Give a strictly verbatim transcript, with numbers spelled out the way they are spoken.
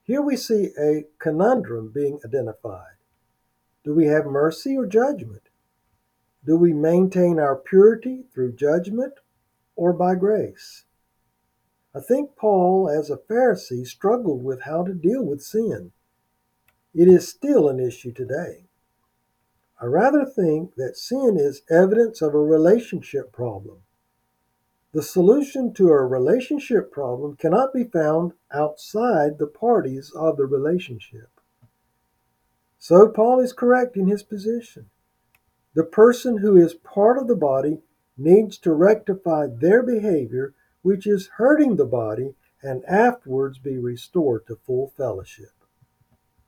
Here we see a conundrum being identified. Do we have mercy or judgment? Do we maintain our purity through judgment or by grace? I think Paul, as a Pharisee, struggled with how to deal with sin. It is still an issue today. I rather think that sin is evidence of a relationship problem. The solution to a relationship problem cannot be found outside the parties of the relationship. So Paul is correct in his position. The person who is part of the body needs to rectify their behavior, which is hurting the body, and afterwards be restored to full fellowship.